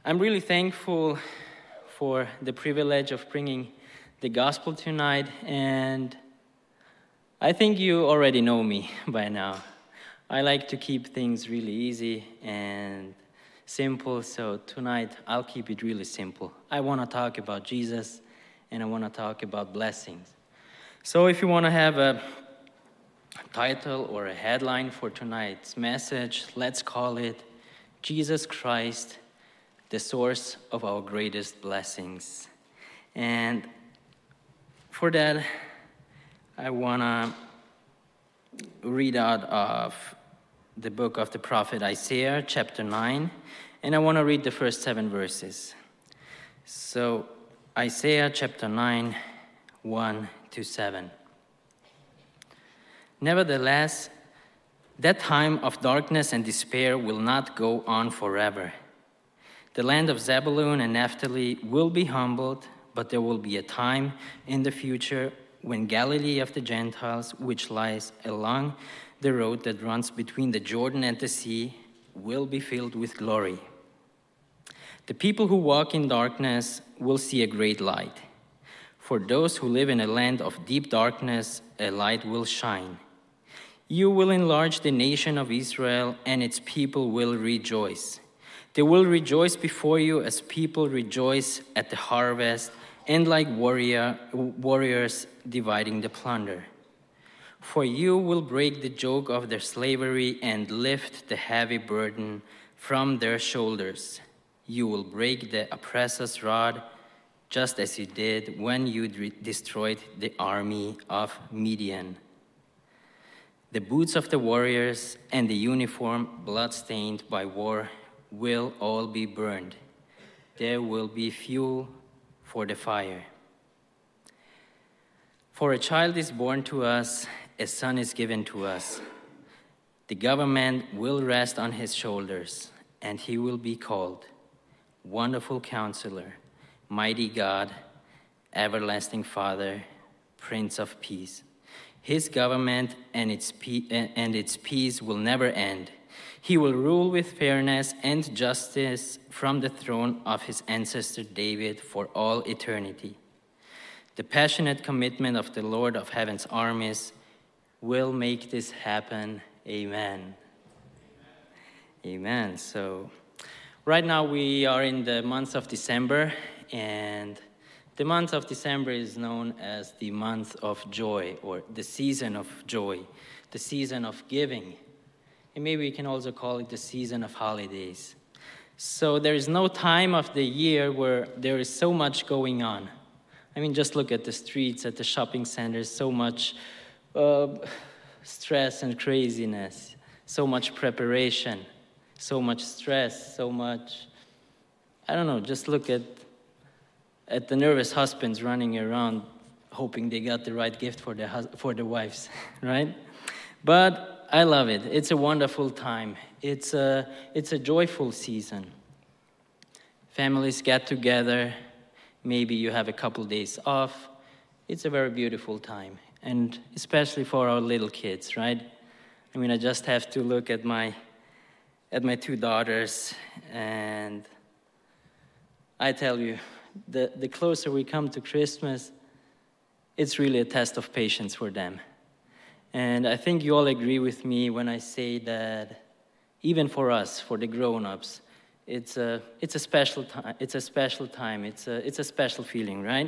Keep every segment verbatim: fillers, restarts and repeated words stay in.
I'm really thankful for the privilege of bringing the gospel tonight, and I think you already know me by now. I like to keep things really easy and simple, so tonight I'll keep it really simple. I want to talk about Jesus, and I want to talk about blessings. So if you want to have a title or a headline for tonight's message, let's call it Jesus Christ, the source of our greatest blessings. And for that, I want to read out of the book of the prophet Isaiah, chapter nine, and I want to read the first seven verses. So, Isaiah chapter nine, one to seven. Nevertheless, that time of darkness and despair will not go on forever. The land of Zebulun and Naphtali will be humbled, but there will be a time in the future when Galilee of the Gentiles, which lies along the road that runs between the Jordan and the sea, will be filled with glory. The people who walk in darkness will see a great light. For those who live in a land of deep darkness, a light will shine. You will enlarge the nation of Israel, and its people will rejoice. They will rejoice before you as people rejoice at the harvest, and like warrior, warriors dividing the plunder. For you will break the yoke of their slavery and lift the heavy burden from their shoulders. You will break the oppressor's rod, just as you did when you de- destroyed the army of Midian. The boots of the warriors and the uniform blood-stained by war will all be burned. There will be fuel for the fire. For a child is born to us, a son is given to us. The government will rest on his shoulders, and he will be called Wonderful Counselor, Mighty God, Everlasting Father, Prince of Peace. His government and its pe- and its peace will never end. He will rule with fairness and justice from the throne of his ancestor David for all eternity. The passionate commitment of the Lord of Heaven's armies will make this happen. Amen. Amen. So, right now we are in the month of December, and the month of December is known as the month of joy, or the season of joy, the season of giving. And maybe we can also call it the season of holidays. So there is no time of the year where there is so much going on. I mean, just look at the streets, at the shopping centers, so much uh, stress and craziness, so much preparation, so much stress, so much, I don't know, just look at, at the nervous husbands running around hoping they got the right gift for their, hus- for their wives, right? But I love it. It's a wonderful time. It's a, it's a joyful season. Families get together. Maybe you have a couple days off. It's a very beautiful time, and especially for our little kids, right? I mean, I just have to look at my at my two daughters, and I tell you, the, the closer we come to Christmas, it's really a test of patience for them. And I think you all agree with me when I say that even for us, for the grown-ups, it's a it's a special time. It's a special time. It's a it's a special feeling, right?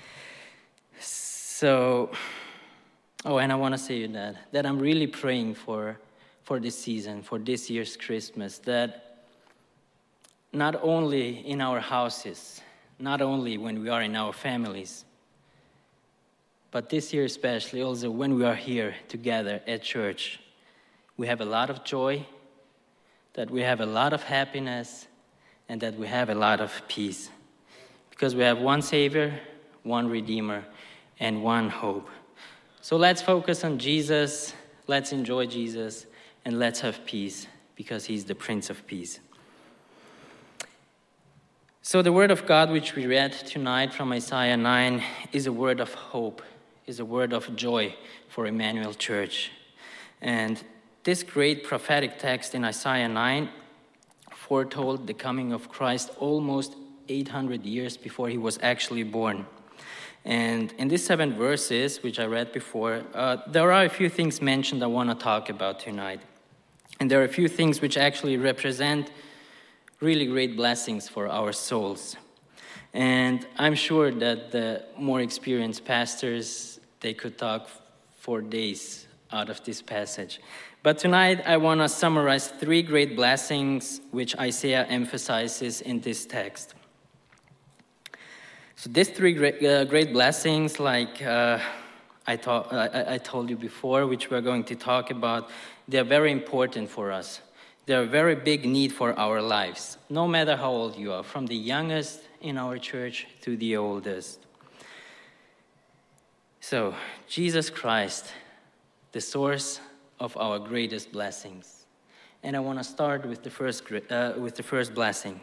So, oh, and I want to say that that I'm really praying for for this season, for this year's Christmas, that not only in our houses, not only when we are in our families, but this year especially, also when we are here together at church, we have a lot of joy, that we have a lot of happiness, and that we have a lot of peace. Because we have one Savior, one Redeemer, and one hope. So let's focus on Jesus, let's enjoy Jesus, and let's have peace, because he's the Prince of Peace. So the word of God which we read tonight from Isaiah nine is a word of hope, is a word of joy for Emmanuel Church. And this great prophetic text in Isaiah nine foretold the coming of Christ almost eight hundred years before he was actually born. And in these seven verses, which I read before, uh, there are a few things mentioned I want to talk about tonight. And there are a few things which actually represent really great blessings for our souls. And I'm sure that the more experienced pastors, they could talk for days out of this passage. But tonight I want to summarize three great blessings which Isaiah emphasizes in this text. So these three great, uh, great blessings, like uh, I, ta- I, I told you before, which we're going to talk about, they're very important for us. They're a very big need for our lives, no matter how old you are, from the youngest in our church to the oldest. So, Jesus Christ, the source of our greatest blessings. And I want to start with the first, uh, with the first blessing.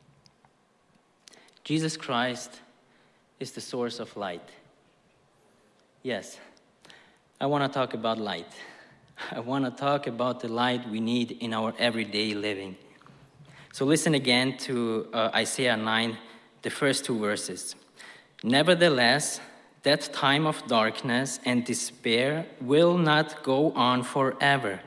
Jesus Christ is the source of light. Yes, I want to talk about light. I want to talk about the light we need in our everyday living. So listen again to uh, Isaiah nine, the first two verses. Nevertheless, that time of darkness and despair will not go on forever.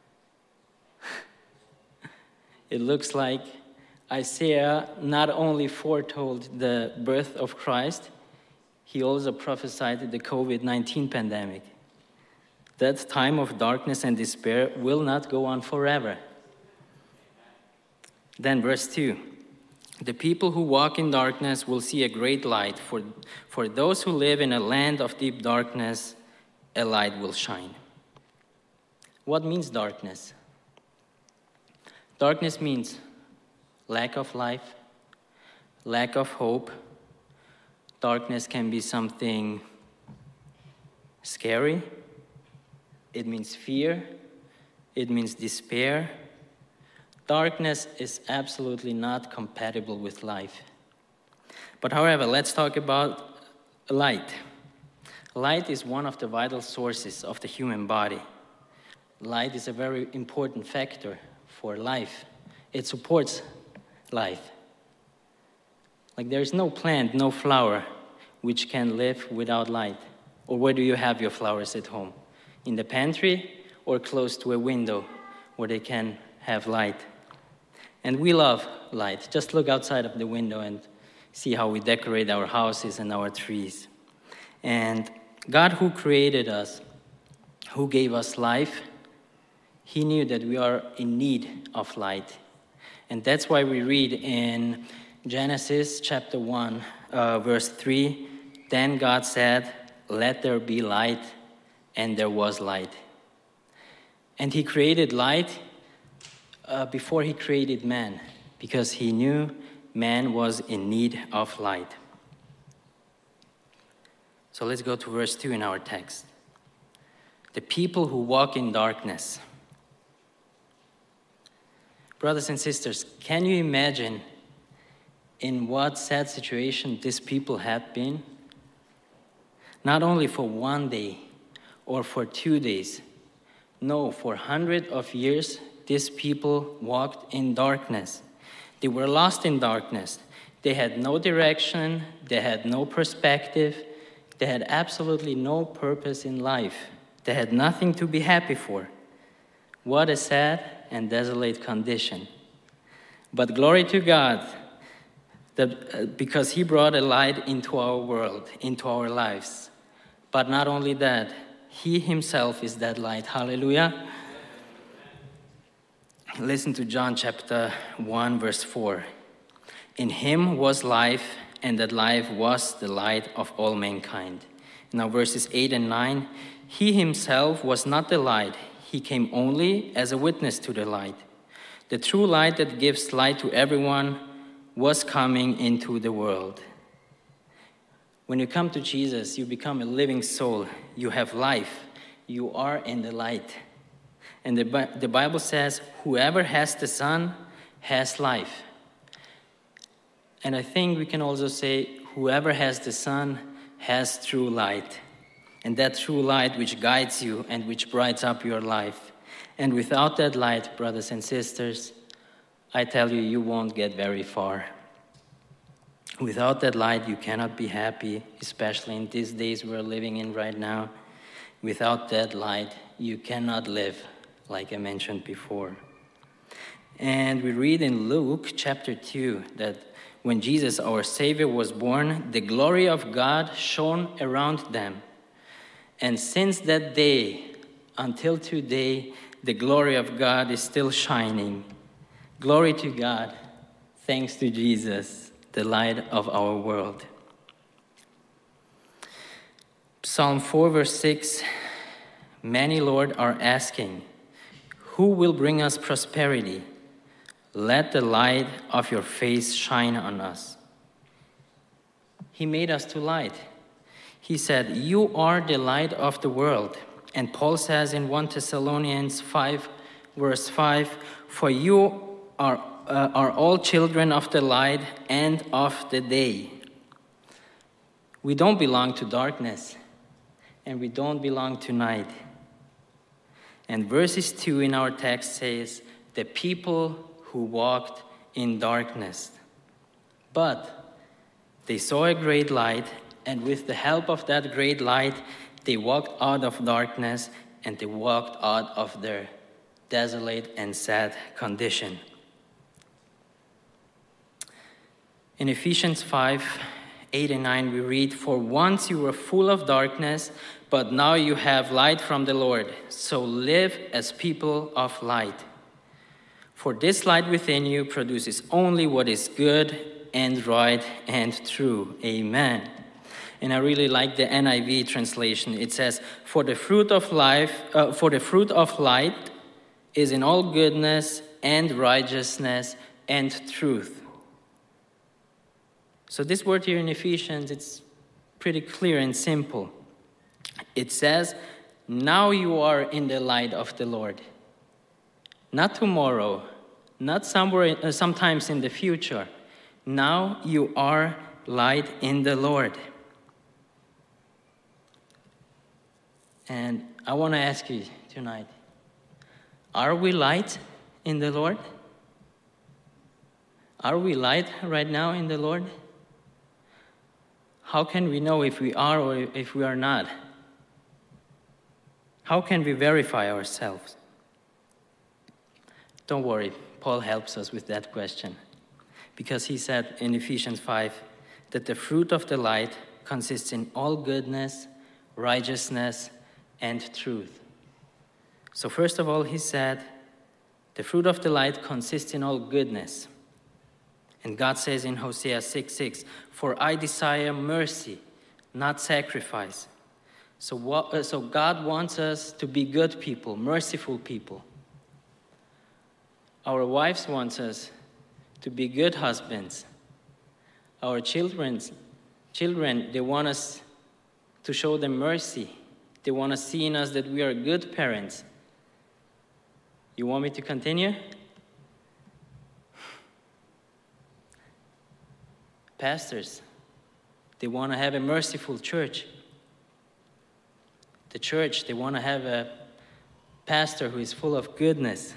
It looks like Isaiah not only foretold the birth of Christ, he also prophesied the covid nineteen pandemic. That time of darkness and despair will not go on forever. Then verse two. The people who walk in darkness will see a great light. For, for those who live in a land of deep darkness, a light will shine. What means darkness? Darkness means lack of life, lack of hope. Darkness can be something scary. It means fear. It means despair. Darkness is absolutely not compatible with life. But however, let's talk about light. Light is one of the vital sources of the human body. Light is a very important factor for life. It supports life. Like there is no plant, no flower, which can live without light. Or where do you have your flowers at home? In the pantry or close to a window where they can have light? And we love light. Just look outside of the window and see how we decorate our houses and our trees. And God, who created us, who gave us life, he knew that we are in need of light. And that's why we read in Genesis chapter one, uh, verse three, then God said, let there be light, and there was light. And he created light uh, before he created man, because he knew man was in need of light. So let's go to verse two in our text. The people who walk in darkness. Brothers and sisters, can you imagine in what sad situation these people had been? Not only for one day or for two days. No, for hundreds of years, these people walked in darkness. They were lost in darkness. They had no direction. They had no perspective. They had absolutely no purpose in life. They had nothing to be happy for. What a sad and desolate condition. But glory to God, that, uh, because he brought a light into our world, into our lives. But not only that, he himself is that light. Hallelujah. Listen to John chapter one, verse four. In him was life, and that life was the light of all mankind. Now verses eight and nine. He himself was not the light. He came only as a witness to the light. The true light that gives light to everyone was coming into the world. When you come to Jesus, you become a living soul. You have life. You are in the light. And the, the Bible says, whoever has the Son has life. And I think we can also say, whoever has the Son has true light. And that true light which guides you and which brights up your life. And without that light, brothers and sisters, I tell you, you won't get very far. Without that light, you cannot be happy, especially in these days we're living in right now. Without that light, you cannot live, like I mentioned before. And we read in Luke chapter two that when Jesus, our Savior, was born, the glory of God shone around them. And since that day until today, the glory of God is still shining. Glory to God. Thanks to Jesus, the light of our world. Psalm four, verse six, many, Lord, are asking, who will bring us prosperity? Let the light of your face shine on us. He made us to light. He said, you are the light of the world. And Paul says in First Thessalonians five, verse five, for you are, uh, are all children of the light and of the day. We don't belong to darkness, and we don't belong to night. And verses two in our text says, the people who walked in darkness. But they saw a great light, and with the help of that great light, they walked out of darkness, and they walked out of their desolate and sad condition. In Ephesians five, eight and nine, we read, for once you were full of darkness, but now you have light from the Lord. So live as people of light. For this light within you produces only what is good and right and true. Amen. And I really like the N I V translation. It says, for the fruit of life, uh, for the fruit of light is in all goodness and righteousness and truth. So this word here in Ephesians, it's pretty clear and simple. It says, now you are in the light of the Lord. Not tomorrow, not somewhere, uh, sometimes in the future. Now you are light in the Lord. And I want to ask you tonight, are we light in the Lord? Are we light right now in the Lord? How can we know if we are or if we are not? How can we verify ourselves? Don't worry, Paul helps us with that question. Because he said in Ephesians five that the fruit of the light consists in all goodness, righteousness, and truth. So first of all, he said, the fruit of the light consists in all goodness. And God says in Hosea six six, for I desire mercy, not sacrifice. So, what, uh, so God wants us to be good people, merciful people. Our wives want us to be good husbands. Our children's, children, they want us to show them mercy. They want to see in us that we are good parents. You want me to continue? Pastors, they want to have a merciful church. The church, they want to have a pastor who is full of goodness.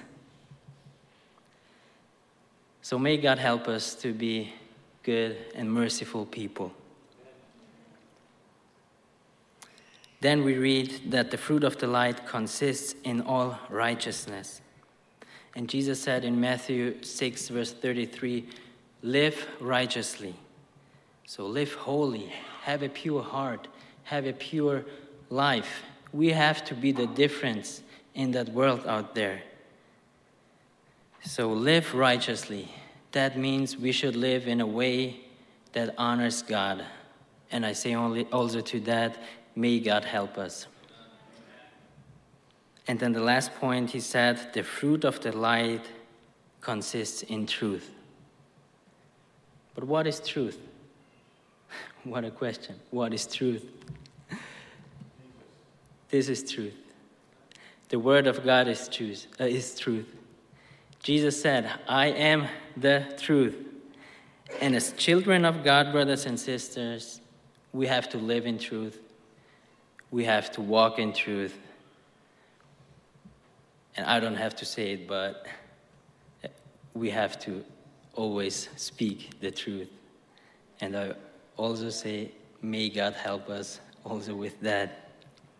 So may God help us to be good and merciful people. Then we read that the fruit of the light consists in all righteousness. And Jesus said in Matthew six, verse thirty-three, live righteously. So live holy, have a pure heart, have a pure life. We have to be the difference in that world out there. So live righteously. That means we should live in a way that honors God. And I say only also to that, may God help us. And then the last point, he said, the fruit of the light consists in truth. But what is truth? What a question. What is truth? This is truth. The word of God is truth. Uh, is truth. Jesus said, I am the truth. And as children of God, brothers and sisters, we have to live in truth. We have to walk in truth. And I don't have to say it, but we have to always speak the truth. And I also say, may God help us also with that.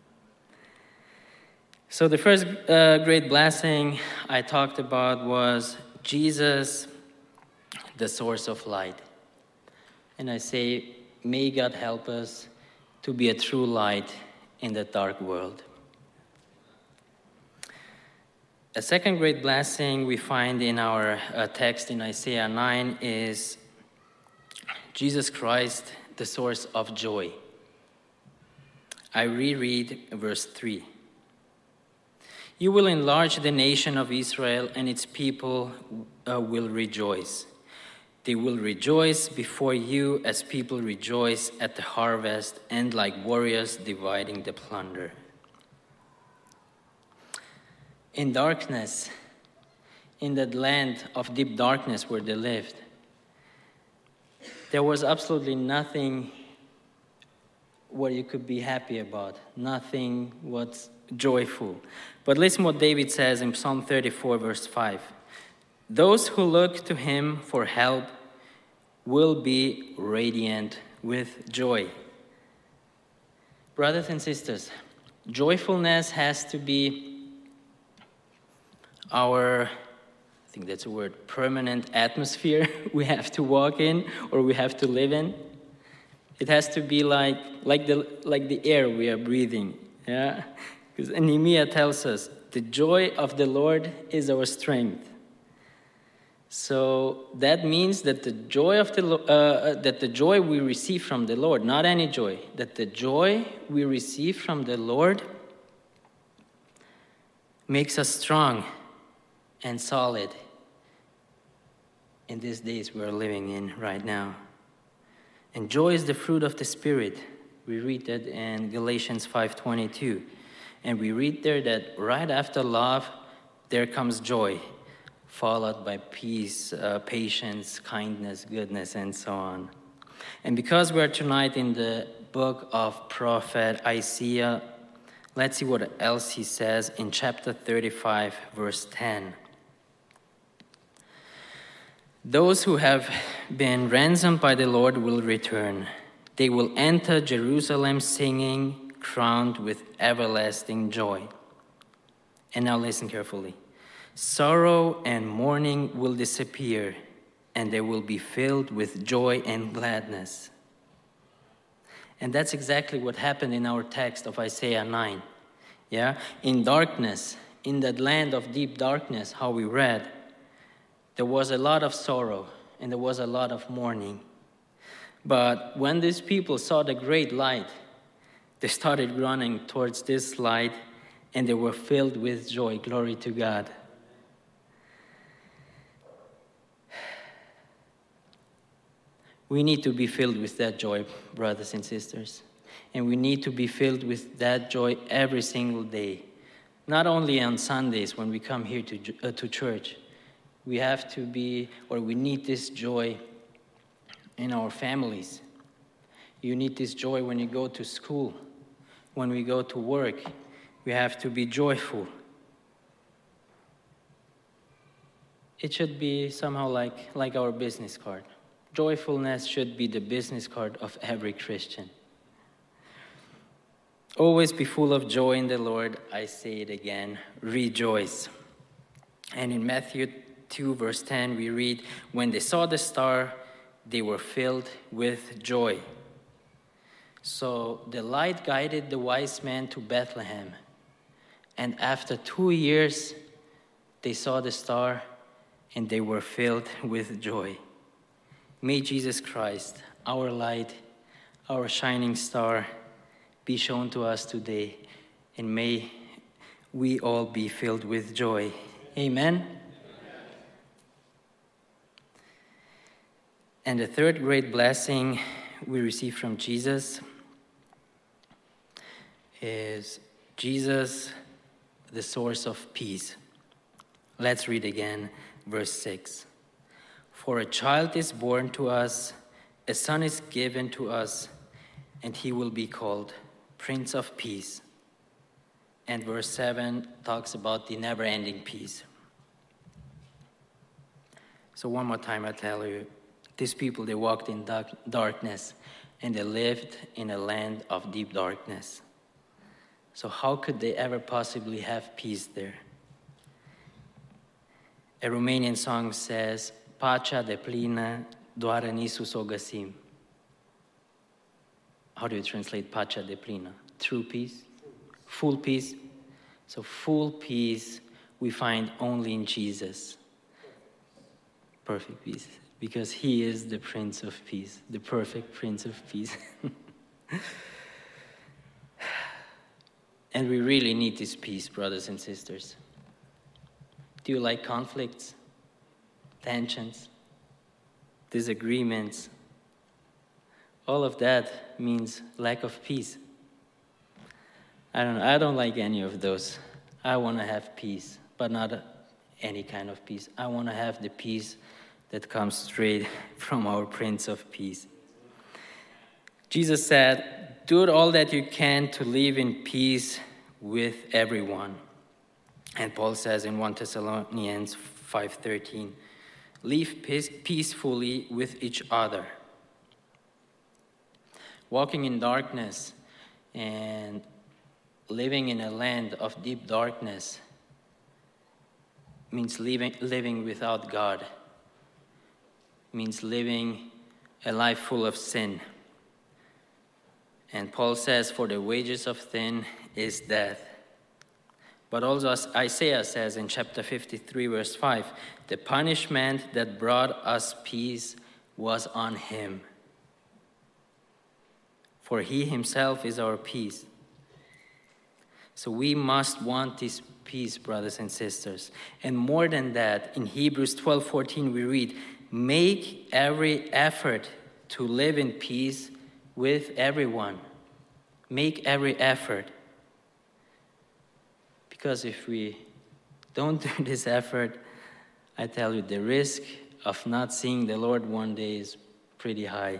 So the first uh, great blessing I talked about was Jesus, the source of light. And I say, may God help us to be a true light in the dark world. A second great blessing we find in our uh, text in Isaiah nine is Jesus Christ, the source of joy. I reread verse three. You will enlarge the nation of Israel, and its people uh, will rejoice. They will rejoice before you as people rejoice at the harvest, and like warriors dividing the plunder. In darkness, in that land of deep darkness where they lived, there was absolutely nothing what you could be happy about, nothing what's joyful. But listen what David says in Psalm thirty-four, verse five. Those who look to him for help will be radiant with joy. Brothers and sisters, joyfulness has to be our, I think that's a word, permanent atmosphere we have to walk in or we have to live in. It has to be like, like, the, like the air we are breathing. Yeah? Because Nehemiah tells us, the joy of the Lord is our strength. So that means that the joy of the uh, that the joy we receive from the Lord, not any joy, that the joy we receive from the Lord makes us strong and solid in these days we are living in right now. And joy is the fruit of the Spirit. We read that in Galatians five twenty-two. And we read there that right after love, there comes joy, followed by peace, uh, patience, kindness, goodness, and so on. And because we're tonight in the book of prophet Isaiah, let's see what else he says in chapter thirty-five, verse ten. Those who have been ransomed by the Lord will return. They will enter Jerusalem singing, crowned with everlasting joy. And now listen carefully. Sorrow and mourning will disappear, and they will be filled with joy and gladness. And that's exactly what happened in our text of Isaiah nine. Yeah? In darkness, in that land of deep darkness, how we read, there was a lot of sorrow and there was a lot of mourning. But when these people saw the great light, they started running towards this light and they were filled with joy. Glory to God. We need to be filled with that joy, brothers and sisters. And we need to be filled with that joy every single day. Not only on Sundays when we come here to, uh, to church. We have to be, or we need this joy in our families. You need this joy when you go to school, when we go to work. We have to be joyful. It should be somehow like, like our business card. Joyfulness should be the business card of every Christian. Always be full of joy in the Lord. I say it again, rejoice. And in Matthew two, verse ten, we read, when they saw the star, they were filled with joy. So the light guided the wise men to Bethlehem. And after two years, they saw the star and they were filled with joy. May Jesus Christ, our light, our shining star, be shown to us today. And may we all be filled with joy. Amen. And the third great blessing we receive from Jesus is Jesus, the source of peace. Let's read again, verse six. For a child is born to us, a son is given to us, and he will be called Prince of Peace. And verse seven talks about the never-ending peace. So one more time I tell you, these people, they walked in dark, darkness, and they lived in a land of deep darkness. So how could they ever possibly have peace there? A Romanian song says, Pacea deplină doar în Iisus o găsim. How do you translate pacea deplină? True peace? Full peace? So full peace we find only in Jesus. Perfect peace. Because he is the Prince of Peace, the perfect Prince of Peace. And we really need this peace, brothers and sisters. Do you like conflicts, tensions, disagreements? All of that means lack of peace. I don't I don't like any of those. I want to have peace, but not any kind of peace. I want to have the peace that comes straight from our Prince of Peace. Jesus said, do all that you can to live in peace with everyone. And Paul says in First Thessalonians five thirteen, live peace, peacefully with each other. Walking in darkness and living in a land of deep darkness means living, living without God, means living a life full of sin. And Paul says, for the wages of sin is death. But also as Isaiah says in chapter fifty-three, verse five, the punishment that brought us peace was on him. For he himself is our peace. So we must want this peace, brothers and sisters. And more than that, in Hebrews twelve fourteen we read, make every effort to live in peace with everyone. Make every effort. Because if we don't do this effort, I tell you, the risk of not seeing the Lord one day is pretty high.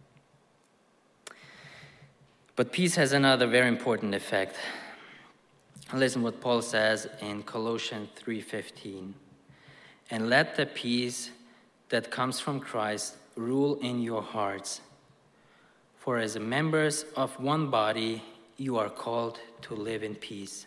But peace has another very important effect. Listen what Paul says in Colossians three fifteen. And let the peace that comes from Christ rule in your hearts. For as members of one body, you are called to live in peace.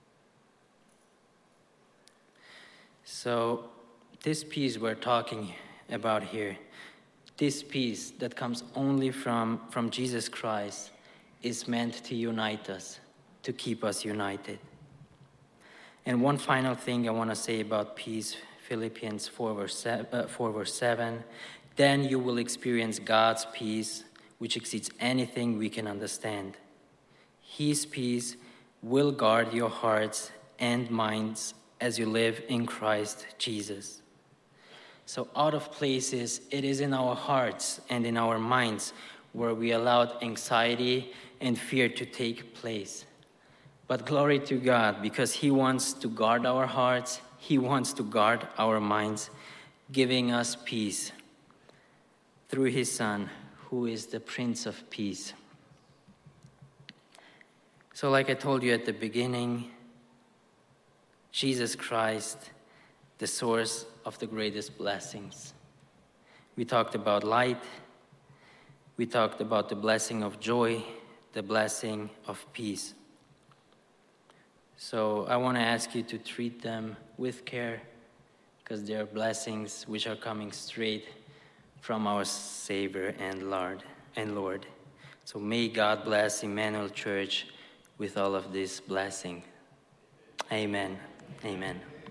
So this peace we're talking about here, this peace that comes only from, from Jesus Christ, is meant to unite us, to keep us united. And one final thing I want to say about peace, Philippians four verse seven, then you will experience God's peace, which exceeds anything we can understand. His peace will guard your hearts and minds as you live in Christ Jesus. So out of places, it is in our hearts and in our minds where we allowed anxiety and fear to take place. But glory to God, because he wants to guard our hearts, he wants to guard our minds, giving us peace through his Son, who is the Prince of Peace. So like I told you at the beginning, Jesus Christ, the source of the greatest blessings. We talked about light. We talked about the blessing of joy, the blessing of peace. So I want to ask you to treat them with care, because they are blessings which are coming straight from our Savior and Lord. And Lord. So may God bless Emmanuel Church with all of this blessing. Amen. Amen.